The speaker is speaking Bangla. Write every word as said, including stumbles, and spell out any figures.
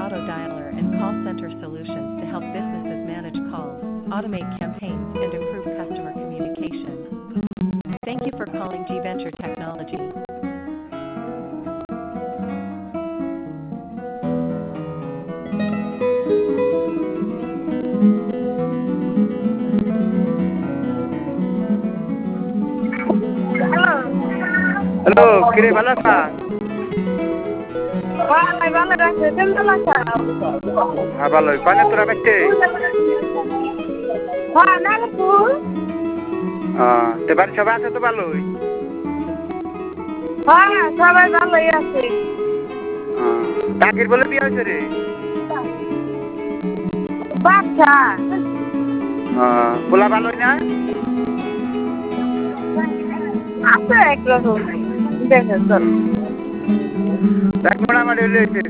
auto dialer and call center solutions to help businesses manage calls, automate campaigns, and improve customer communication. Thank you for calling G Venture Technology. Hello কিরে ভালো আছা? হ্যাঁ ভালো রাখছে তুমি ভালো আছো? হ্যাঁ ভালোই কয়না তোরা বেঁচে? হ্যাঁ নাগপুর। হ্যাঁ তো বাড়ি সবাই আছে তো ভালোই? হ্যাঁ সবাই ভালোই আছে। কাকির বলে বিয়ে হয়েছে রে? বাচ্চা পোলা ভালোই না? আছে একরকম দেখে চল মোটামুটি হয়েছে।